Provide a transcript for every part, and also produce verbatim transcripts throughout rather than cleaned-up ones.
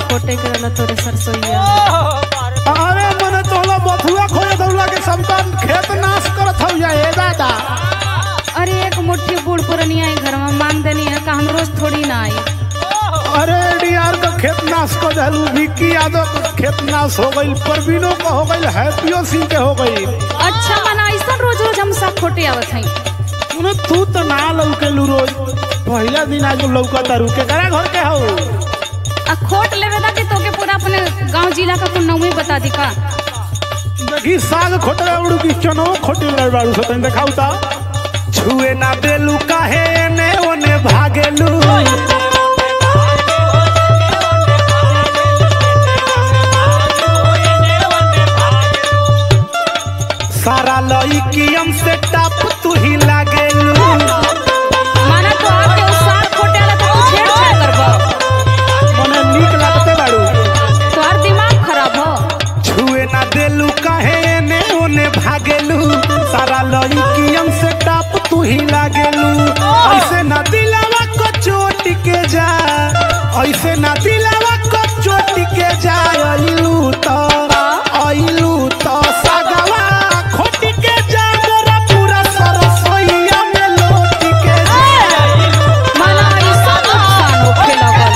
खोटे करला तोरे सरसोईया। अरे मने तोला बथुआ खोए दौला के सबका खेत नाश करत हौ या ए दादा। अरे एक मुट्ठी बूढ़ पुरनिया आई घर में मांग देनी है का हम रोज थोड़ी ना आई। अरे डीआर का खेत नाश कर दहलू, विक्की यादव का खेत नाश हो गई, परवीनों का हो गई, हैप्पीओ सिंह के हो गई। अच्छा मना ऐसा रोज रोज हम सब खोटे आवत हई। तूने तू तो ना लौकेलू रोज, पहला दिन आज लौकता रुके करा घर के हो। आ खोट लेवे दा कि तोके पूरा अपने गांव जिला का कुल नौवे बता दी का। देखी साग खोटे उड़ू की चनो खोटे लड़बाड़ू से तन दिखाऊ ता। छुए ना देलू काहे ने ओने भागेलू। सारा लईकी हमसे टाप तू ही लागेलू। माना तो आके उस साग खोटे वाला तो तू छेड़छाड़ करबो। मने नीक लागते बाड़ू। तोहर दिमाग खराब हो। छुए ना देलू काहे ने ओने भागेलू। सारा लईकी हमसे टाप तू ही लागेलू। ऐसे ना दिलावा को चोट के जा, ऐसे ना दिलावा को चोट के जा। आइलू तो आइलू तो सागवा खोट के जा, मोरा पूरा सरसोईया में लोट के जा। माना ऐसा नुकसान होखे लगल।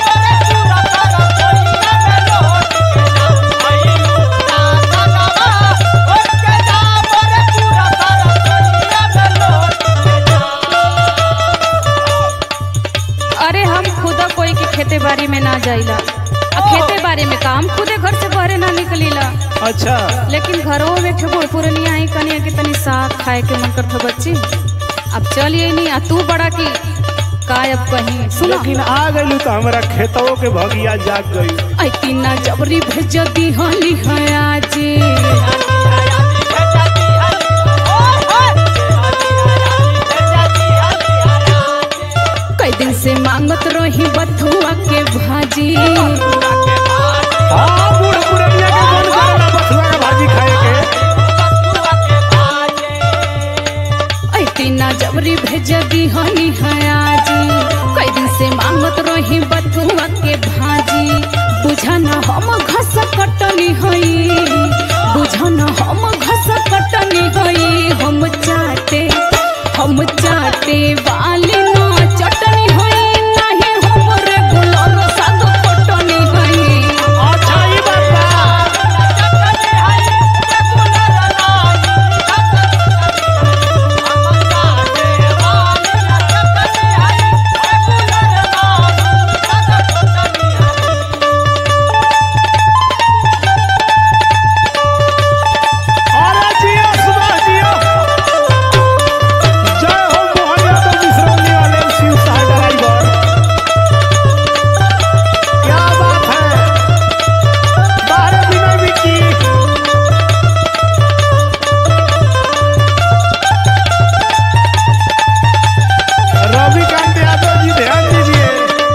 अरे हम खुदा कोई के खेते बाड़ी में ना जाइला। आ खेते बाड़ी में काम खुदे घर से बहरे ना निकलीला। अच्छा लेकिन घरों में ठेबुर पुरनिया आई कनिया के तनी साग खाए के मन करता बच्ची। अब चलिए नहीं आ तू बड़ा की काय अब कहीं सुनो। लेकिन आ गइलू तो हमारा खेतों के भगिया जाग गई। आई तीना जबरी भेज दी हली है आज। कई दिन से मांगत रही बथुआ के भाजी। हाँ बूढ़ पुरनिया के मन करेला बथुआ के भाजी खाए के। आई तीना जबरी भेज दी हली है आज। कई दिन से मांगत रही बथुआ के भाजी। बुझा न हम घस कटनी हई, बुझा न हम घस कटनी हई। हम चाटे हम चाटे वाली ना चटनी हई, नहीं हम रेगुलर साग कटनी हई। अच्छा ई बात बा। अरे जियो सुभाष जियो। जय हो मोहन यादव मिश्रौली वाले शिव साहब ड्राइवर। क्या बात है। बाहर विनय विकी। रविकांत यादव जी ध्यान दीजिए।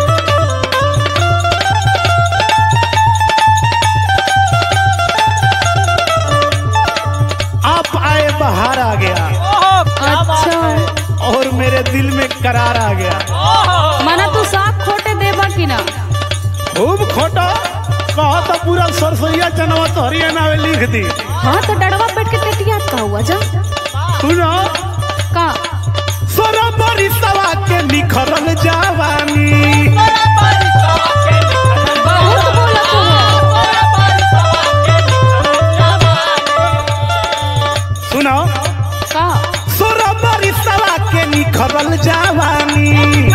आप आए बाहर आ गया अच्छा और मेरे दिल में करार आ गया। माना तू साग खोटे देबा कि ना। खूब खोटा कहा तो पूरा सरसोईया चनवा तो हरियाणा में लिख दी। हाँ तो डड़वा बैठ के टेटिया का हुआ जा सुनो का। सरोबरी सवा के निखरल जवानी। बहुत बोला तू। सुनो का सरोबरी सवा के निखरल जवानी।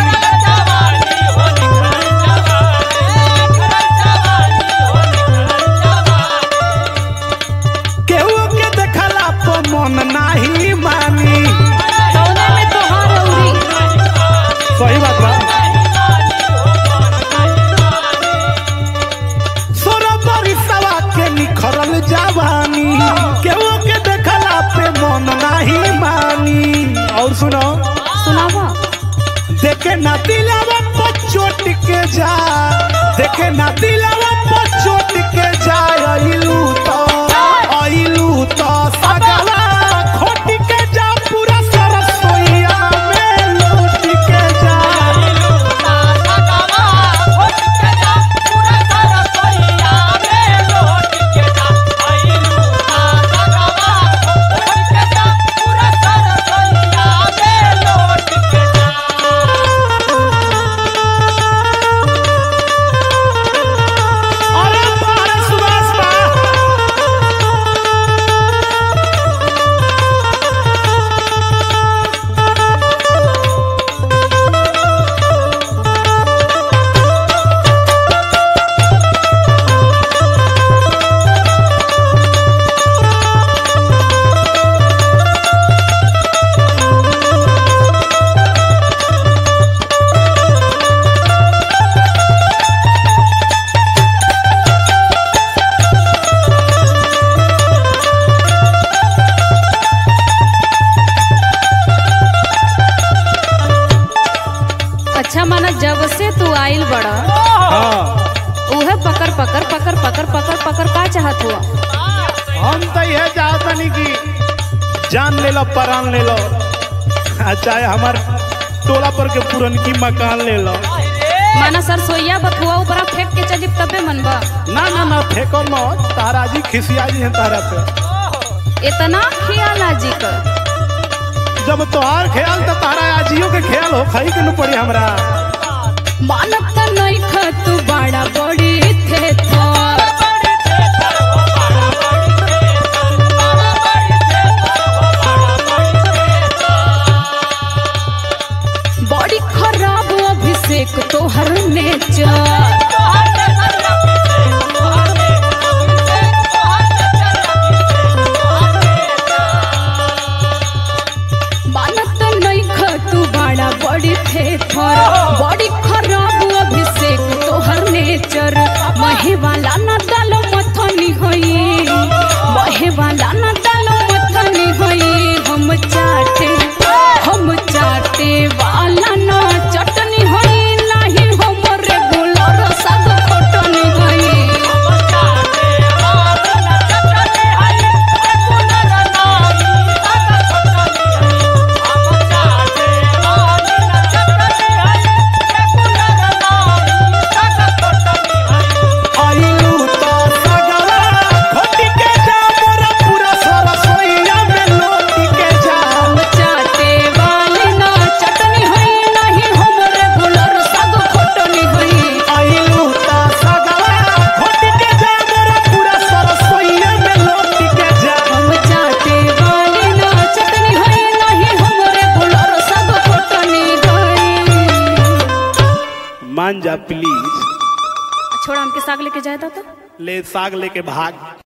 केहू के देखला पर मन नाही मानी। सोने में तोहार औरी। सही बात बा। सरोबरी सवा के निखरल जवानी। केहू के देखला पे मन नाही मानी। और सुनो सुनावा। देखे ना दिलावा पर चोट के जा, देखे ना दिलावा पर चोट के जा। आइलू तो आइलू तो सागवा खोट के जा, पूरा सरसोईया में लोट के जा। पगलाइल बड़ा। हाँ उहे पकड़ पकड़ पकड़ पकड़ पकड़ पकड़ का चाहत हुआ? हम तो यह चाहता नहीं कि जान ले लो परान ले लो, चाहे हमार टोला पर के पुरनकी मकान ले लो। माना सर सोइया बथुआ ऊपर फेंक के चली तबे मनबा। ना ना ना फेंको मत, तारा जी खिसिया जी है तारा पे। इतना ख्याल आजी का जब तोहार ख्याल तो तारा आजियो के ख्याल हो खाई के न पड़ी हमरा। मानत नहीं ख तू बड़ा बड़ी थे तो बड़ी खराब अभिषेक तोहर नेचर। मानत नहीं ख तू बड़ा बड़ी थे थोर बड़ी खराब अभिषेक तोहर नेचर। महे वाला न डालो मथनी होई, महे वाला न डालो मथनी होई। हम चाटे हम चाटे वाला न चटनी होई, नहीं हमरे गुलर सब खटनी होई। मान जा प्लीज। छोड़ा हमके साग लेके जाए था तो ले साग लेके भाग।